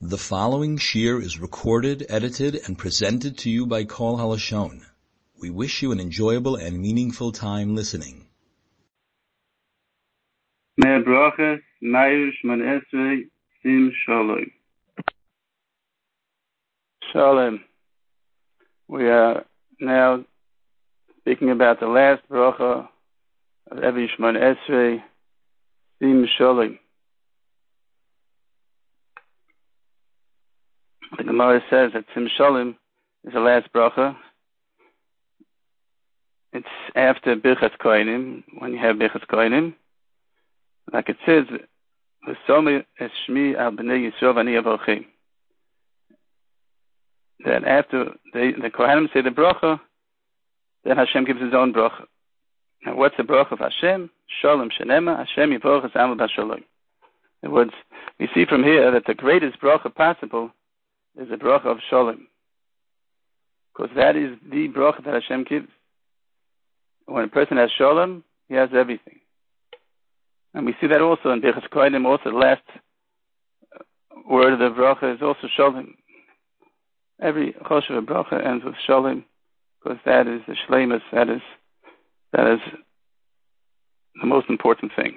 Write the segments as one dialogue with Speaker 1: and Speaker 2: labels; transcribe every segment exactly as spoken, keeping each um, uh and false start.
Speaker 1: The following shir is recorded, edited, and presented to you by Kol HaLashon. We wish you an enjoyable and meaningful time listening.
Speaker 2: Mer bracha, Meir Shmon Esrei, Sim Shalom. Shalom. We are now speaking about the last bracha of every Shmon Esrei, Sim Shalom. The Gemara says that Sim Shalom is the last bracha. It's after Birchas Kohanim, when you have Birchas Kohanim. Like it says, V'somei es shmi al b'nei Yisrael v'ani avorchim. That after they, the Kohanim say the bracha, then Hashem gives his own bracha. Now what's the bracha of Hashem? Shalom shenema, Hashem yivorach es amo b'shalom. In other words, we see from here that the greatest bracha possible is the bracha of Shalom. Because that is the bracha that Hashem gives. When a person has Shalom, he has everything. And we see that also in Birchas Kohanim, also the last word of the bracha is also Shalom. Every choshev of bracha ends with Shalom, because that is the shleimus, that is, that is the most important thing.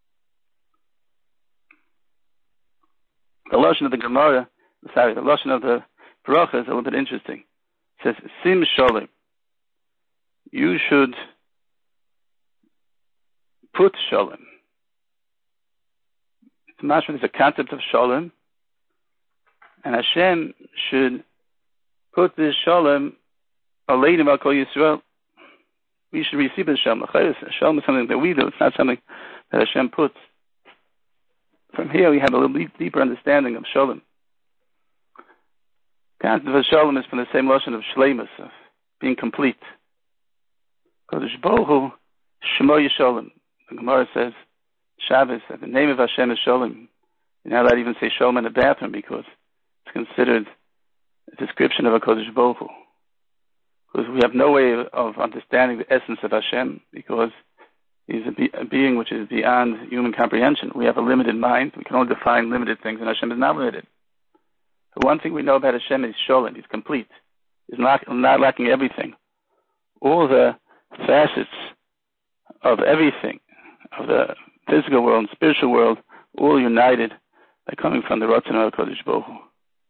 Speaker 2: The lashon of the Gemara, sorry, the lashon of the bracha is a little bit interesting. It says, Sim Shalom. You should put Shalom. It's mashma, there's a concept of Shalom, and Hashem should put this Shalom aleinim al kol Yisrael. We should receive the Shalom. Shalom is something that we do. It's not something that Hashem puts. From here, we have a little deeper understanding of Shalom. The concept of Shalom is from the same lashon of shleimus, of being complete. Kodesh Baruch Hu, Shemo Yishalom. The Gemara says, Shabbos, that the name of Hashem is Shalom. You're not allowed to even say Shalom in the bathroom because it's considered a description of a Kodesh Baruch Hu. Because we have no way of understanding the essence of Hashem, because He's a, be- a being which is beyond human comprehension. We have a limited mind. We can only define limited things, and Hashem is not limited. The one thing we know about Hashem is Shalom. He's complete. He's not, not lacking everything. All the facets of everything, of the physical world and spiritual world, all united by coming from the Ratzon of Kodesh Baruch Hu.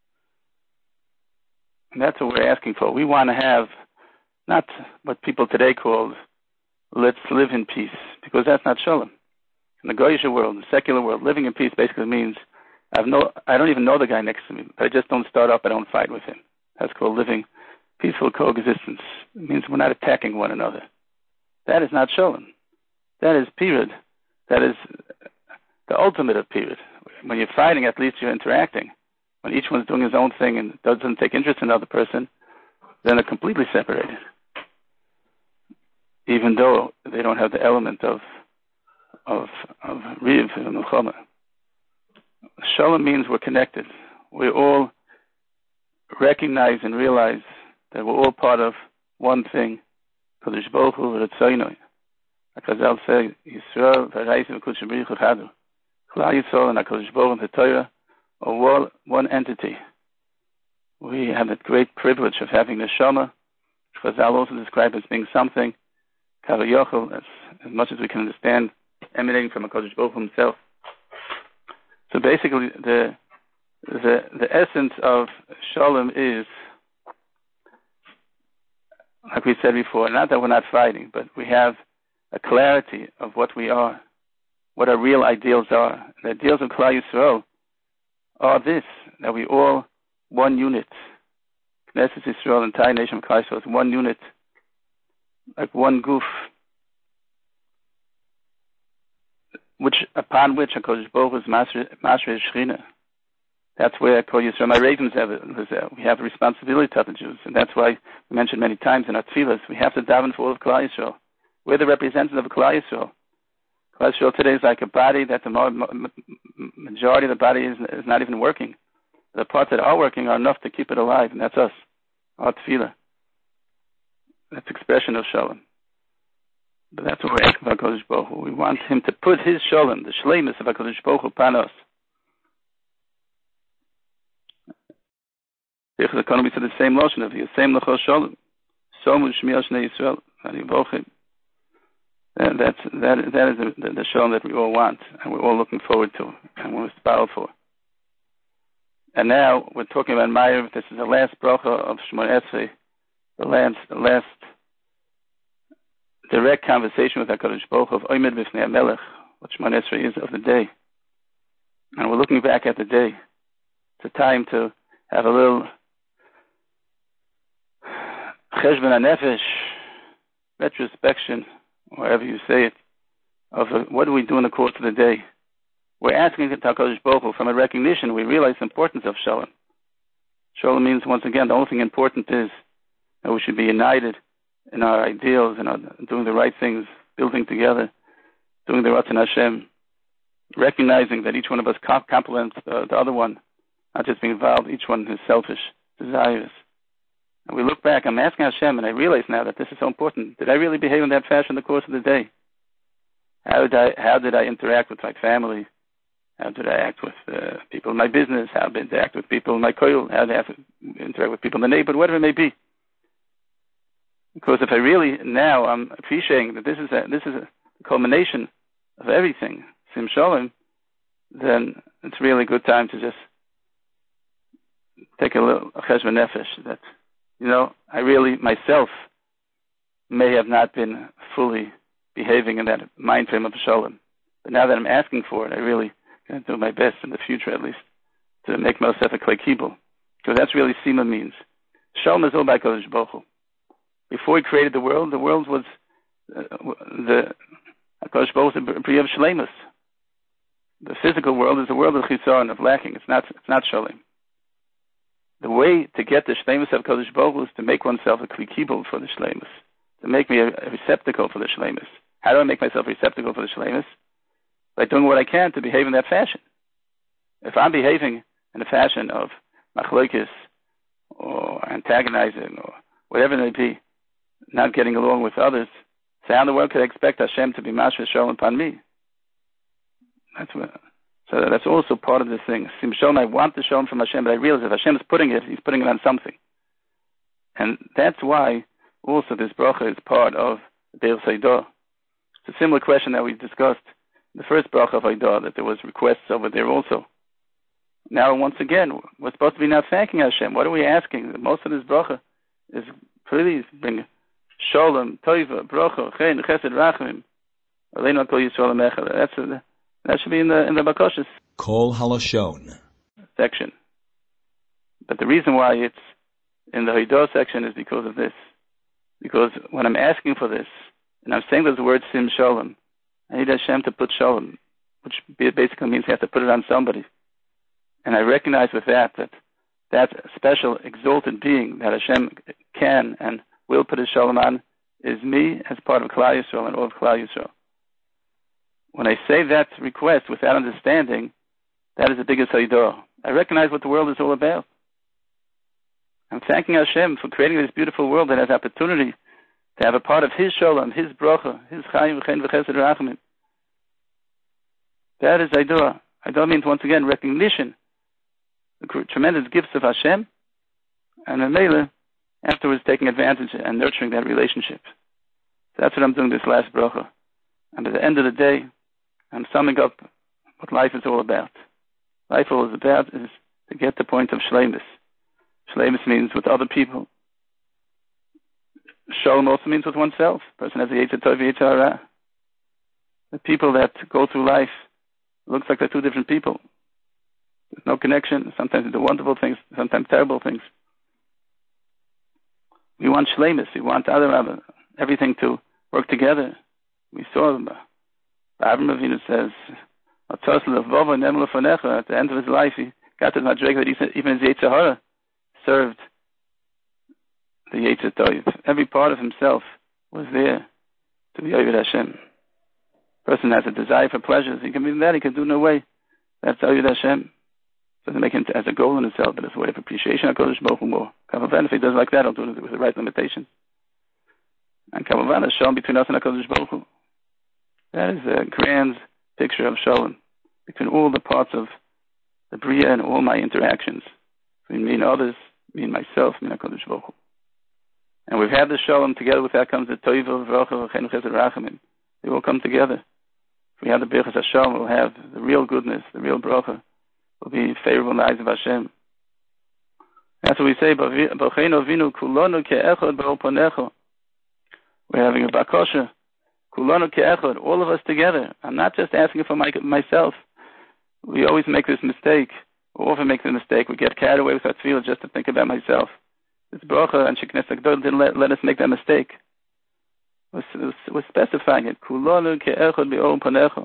Speaker 2: And that's what we're asking for. We want to have not what people today call let's live in peace, because that's not Shalom. In the Goyish world, the secular world, living in peace basically means I've no, I don't even know the guy next to me, but I just don't start up, I don't fight with him. That's called living peaceful coexistence. It means we're not attacking one another. That is not Shalom. That is period. That is the ultimate of period. When you're fighting, at least you're interacting. When each one's doing his own thing and doesn't take interest in the other person, then they're completely separated. Even though they don't have the element of of of riv and milchama. Shalom means we're connected. We all recognize and realize that we're all part of one thing. Kodesh Baruch Hu v'Ratzaynoi. HaKazal says, Yisrael v'Raisim v'Kudshem B'Richu Chadu. Klal Yisrael and HaKadosh Baruch Hu and the Torah are all one entity. We have the great privilege of having the Shama, which Chazal also described as being something, Kavayochel, as, as much as we can understand, emanating from HaKadosh Baruch Hu himself. So basically, the the the essence of Shalom is, like we said before, not that we're not fighting, but we have a clarity of what we are, what our real ideals are. The ideals of Klal Yisrael are this, that we all one unit. Knesset Yisrael, the entire nation of Klal Yisrael is one unit, like one goof, which upon which HaKadosh Baruch Hu is Master Shechina. That's where Kol Yisrael, my ravens have it. We have a responsibility to the Jews, and that's why we mentioned many times in our tefillas, we have to daven for all of Klal Yisrael. We're the representative of Klal Yisrael. Klal Yisrael today is like a body that the majority of the body is, is not even working. The parts that are working are enough to keep it alive, and that's us, our tefillah. That's expression of Shalom. But that's what we're asking for HaKadosh Baruch Hu. We want him to put his Shalom, the shleimus of HaKadosh Baruch Hu, upon us. Birchas HaKohanim said the same lashon of Yasem L'chol Shalom. Somu Shmiel Shnei Yisrael. And that's that. That is the, the, the shalom that we all want, and we're all looking forward to, and we're aspiring for. And now we're talking about Ma'ariv. This is the last bracha of Shemona Esrei, the last, the last direct conversation with HaKadosh Baruch Hu of Omed B'fnei HaMelech, what Shemona Esrei is of the day. And we're looking back at the day. It's a time to have a little Cheshbon HaNefesh, retrospection, however you say it, of uh, what do we do in the course of the day. We're asking HaKadosh Baruch Hu from a recognition. We realize the importance of Shalom. Shalom means, once again, the only thing important is that we should be united in our ideals and in doing the right things, building together, doing the Ratzon Hashem, recognizing that each one of us complements the, the other one, not just being involved, each one his selfish desires. And we look back, I'm asking Hashem, and I realize now that this is so important. Did I really behave in that fashion in the course of the day? How did I, how did I interact with my family? How did I act with uh, people in my business? How did I act with people in my koil? How did I interact with people in the neighborhood? Whatever it may be. Because if I really, now I'm appreciating that this is a, this is a culmination of everything, Sim Shalom, then it's really a good time to just take a little cheshbon nefesh that, you know, I really, myself, may have not been fully behaving in that mind frame of Shalom. But now that I'm asking for it, I really going to do my best in the future, at least, to make myself a klei kibul. Because that's really Sima means. Shalom is all by Kodesh Baruch Hu. Before he created the world, the world was uh, the Kodesh Baruch Hu, the Bria of Shleimus. The physical world is the world of chisaron, of lacking. It's not, it's not Shalom. The way to get the Shleimus of Kodesh Baruch Hu is to make oneself a klei kibul for the Shleimus, to make me a, a receptacle for the Shleimus. How do I make myself a receptacle for the Shleimus? By doing what I can to behave in that fashion. If I'm behaving in a fashion of machlokes or antagonizing or whatever it may be, not getting along with others, so how in the world could I expect Hashem to be mashma shalom upon me? That's what. So that's also part of this thing. Sim shalom, I want the shalom from Hashem, but I realize if Hashem is putting it, He's putting it on something, and that's why also this bracha is part of Be'er Seidah. It's a similar question that we discussed in the first bracha of Eidah, that there was requests over there also. Now, once again, we're supposed to be now thanking Hashem. What are we asking? Most of this bracha is, please bring shalom, toiva, bracha, chen, chesed, rachmim, aleinu kol Yisrael Echad. That's a, that should be in the in the bakoshes.
Speaker 1: Kol Halashon
Speaker 2: section. But the reason why it's in the Eidah section is because of this. Because when I'm asking for this, and I'm saying those words sim shalom, I need Hashem to put shalom, which basically means you have to put it on somebody. And I recognize with that that that special exalted being that Hashem can and will put his shalom on is me as part of Klal Yisrael and all of Klal Yisrael. When I say that request without understanding, that is the biggest Eidah. I recognize what the world is all about. I'm thanking Hashem for creating this beautiful world that has opportunity to have a part of His Shalom, His Bracha, His Chaim, Chen, V'Chesed, Rachmim. That is Eidah. Eidah means, once again, recognition, the tremendous gifts of Hashem, and then Mele, afterwards taking advantage and nurturing that relationship. So that's what I'm doing this last Bracha. And at the end of the day, I'm summing up what life is all about. Life all is about is to get the point of Shleimus. Shleimus means with other people. Shalom also means with oneself. A person has a Yetzer Tov, Yetzer Hara. The people that go through life, it looks like they're two different people. There's no connection. Sometimes they do wonderful things, sometimes terrible things. We want Shleimus. We want other, everything to work together. We saw them. Avraham Avinu says, at the end of his life, he got to the madrega that even his Yetzer Hara served the Yetzer Tov. Every part of himself was there to be Oved Hashem. Person has a desire for pleasures. He can be that. He can do no way. That's Oved Hashem. Doesn't make him as a goal in itself, but it's a way of appreciation. HaKadosh Baruch Hu more. Kamavan, if he does like that, he'll do it with the right limitation. And Kamavan is shown between us and HaKadosh Baruch Hu. That is a grand picture of Shalom between all the parts of the Bria and all my interactions between me and others, me and myself, me and HaKadosh Baruch Hu. And we've had the shalom together. With that comes the toiva, v'rocha, v'chenu chesed rachamim. They will come together. If we have the birchas Hashem, we'll have the real goodness, the real bracha. Will be favorable in the eyes of Hashem. That's what we say. B'cheinu avinu kulonu ke'echad b'oponecho. We're having a bakosha. Kulonu ke'echad. All of us together. I'm not just asking for my, myself. We always make this mistake. We often make the mistake. We get carried away with our tefillah just to think about myself. This bracha and Sheknes Agdol didn't let, let us make that mistake. We're, we're specifying it. Kulonu ke'echad b'oponecho.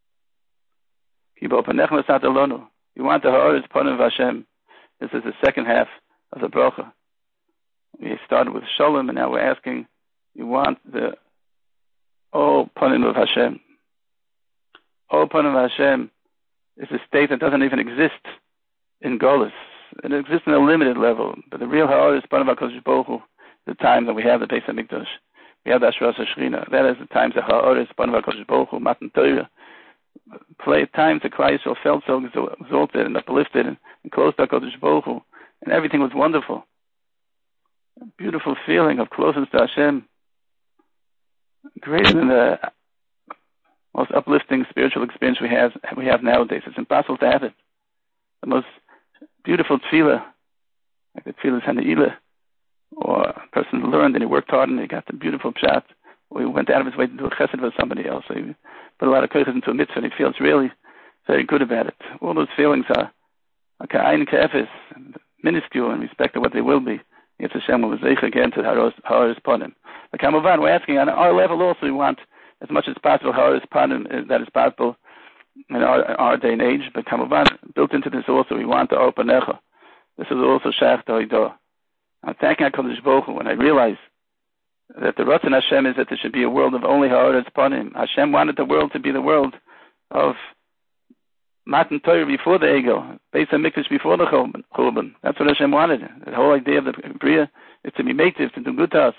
Speaker 2: Ki b'oponecho l'sat alonu. You want the ha'aretz panim of Hashem. This is the second half of the bracha. We started with shalom, and now we're asking, you want the O panim of Hashem. O panim of Hashem is a state that doesn't even exist in Golus. It exists in a limited level, but the real ha'aretz panim of HaKadosh Baruch Hu, the time that we have the Beis HaMikdash, we have the Ashras HaShrina. That is the times the ha'aretz panim of HaKadosh Baruch Hu, Matan Torah. Play times the Klal Yisrael felt so exalted and uplifted and, and close to HaKadosh Baruch Hu, and everything was wonderful. A beautiful feeling of closeness to Hashem, greater than the most uplifting spiritual experience we have we have nowadays. It's impossible to have it. The most beautiful tefillah, like the tefillah Hana'ila, or a person learned and he worked hard and he got the beautiful pshat, or he went out of his way to do a chesed with somebody else. So he put a lot of koyches into a mitzvah and he feels really very good about it. All those feelings are ka'ayin ka'efes, minuscule in respect to what they will be. It's Hashem will zeich again to ha'aretz panim. But Kamuvan, we're asking on our level also, we want as much as possible ha'aretz panim that is possible in our, our day and age. But Kamuvan, built into this also, we want the Opanecha. This is also Shach Toidah. I'm thanking HaKadosh Baruch Hu when I realize that the Ratzon Hashem is that there should be a world of only ha'aretz panim. Hashem wanted the world to be the world of Matan Torah before the Egel, Beis HaMikdash before the Churban. That's what Hashem wanted. The whole idea of the Bria is to be mative, to do good to us.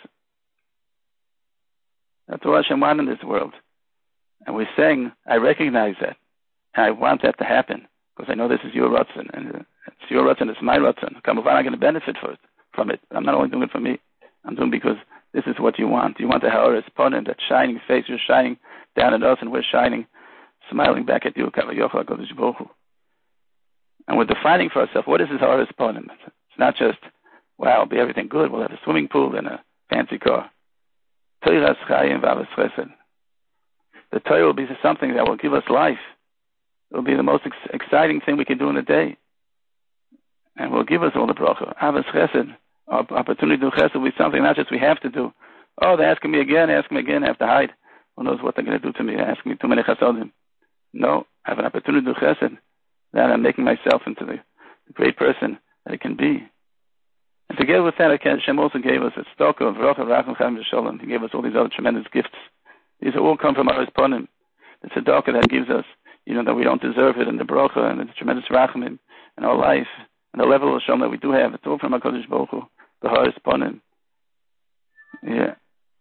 Speaker 2: That's what Hashem wanted in this world. And we're saying, I recognize that. And I want that to happen. Because I know this is your Ratzon. And it's your Ratzon, it's my Ratzon. I'm going to benefit for it, from it. I'm not only doing it for me. I'm doing it because this is what you want. You want the ha'aretz panim, that shining face. You're shining down at us and we're shining, smiling back at you, and we're defining for ourselves, what is this ha'aretz panim? It's not just, wow, it'll be everything good, we'll have a swimming pool and a fancy car. The Torah will be something that will give us life. It will be the most ex- exciting thing we can do in a day. And will give us all the bracha. Avos chesed, our opportunity to do chesed will be something not just we have to do. Oh, they're asking me again, asking me again, I have to hide. Who knows what they're going to do to me? They're asking me too many chesedim. No, I have an opportunity to do chesed. That I'm making myself into the, the great person that it can be. And together with that, Hashem also gave us a stock of Rocha, Racham, Chaim, Shalom. He gave us all these other tremendous gifts. These all come from our Panim. The tzedakah that gives us, you know, that we don't deserve it, and the bracha, and the tremendous rachamim in our life, and the level of Shalom that we do have. It's all from HaKadosh Baruch Hu, the Ha'aretz Panim. Yeah.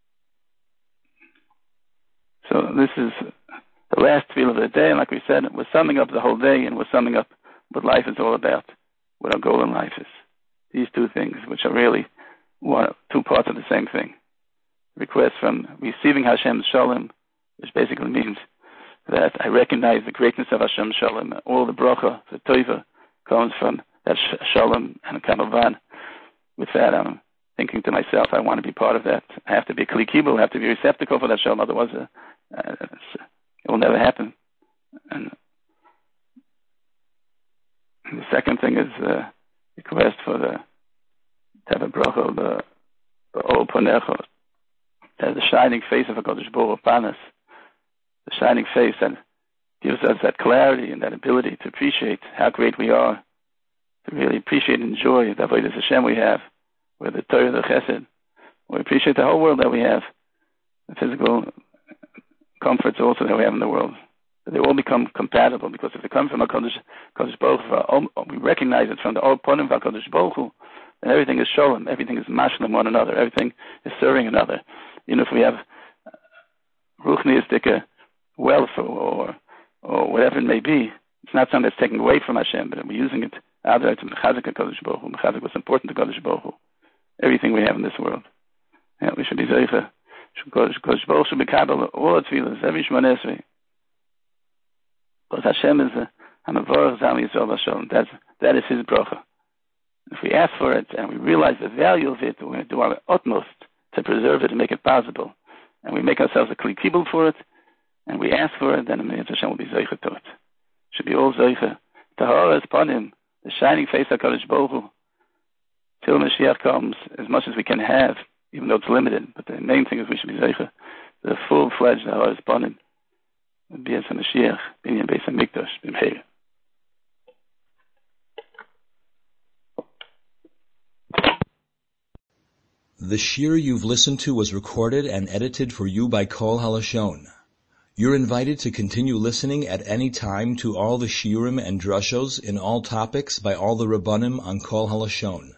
Speaker 2: So this is the last tefillah of the day, and like we said, we're summing up the whole day, and we're summing up what life is all about, what our goal in life is. These two things, which are really one, two parts of the same thing. Request from receiving Hashem's Shalom, which basically means that I recognize the greatness of Hashem's Shalom. All the bracha, the tova, comes from that Shalom, and Kamavan. With that, I'm thinking to myself, I want to be part of that. I have to be a Kli Kibul, I have to be receptacle for that Shalom, otherwise uh, uh, it will never happen. And the second thing is uh, request for the Teva Bracha, the the O Ponecho, the shining face of HaKadosh Baruch Hu, Panas, the shining face that gives us that clarity and that ability to appreciate how great we are, to really appreciate and enjoy the Avodas Hashem we have, with the Torah, the Chesed. We appreciate the whole world that we have, the physical comforts also that we have in the world. They all become compatible, because if they come from HaKadosh Baruch Hu, we recognize it from the old Ponim of HaKadosh Baruch Hu, and everything is Shalom, everything is mashlim one another, everything is serving another. You know, if we have ruchniistic wealth or, or or whatever it may be, it's not something that's taken away from Hashem, but we're using it Adar to Mechazik HaKadosh Baruch Hu, Mechazik what's important to Kadosh Baruch Hu. Everything we have in this world. Yeah, we should be Zeicha. Kadosh Baruch Hu should be Kabbalah, all its feelings, every Shemon Esrei. Because Hashem is a Hamavorach Zam Yisrael Hashem. That's, that is His bracha. If we ask for it and we realize the value of it, we're going to do our utmost to preserve it and make it possible. And we make ourselves a Kli Kibul for it, and we ask for it, then Hashem will be Zeicha to it. Should be all Zeicha. Tahara is upon Him, the shining face of HaKadosh Baruch Hu. Till Mashiach comes, as much as we can have, even though it's limited. But the main thing is we should be Zeicha. The full-fledged Tahara is upon Him. B'yas HaMashiach, B'inyan Beis HaMikdash, B'mheir.
Speaker 1: The shir you've listened to was recorded and edited for you by Kol HaLashon. You're invited to continue listening at any time to all the shiurim and drushos in all topics by all the Rabbanim on Kol HaLashon.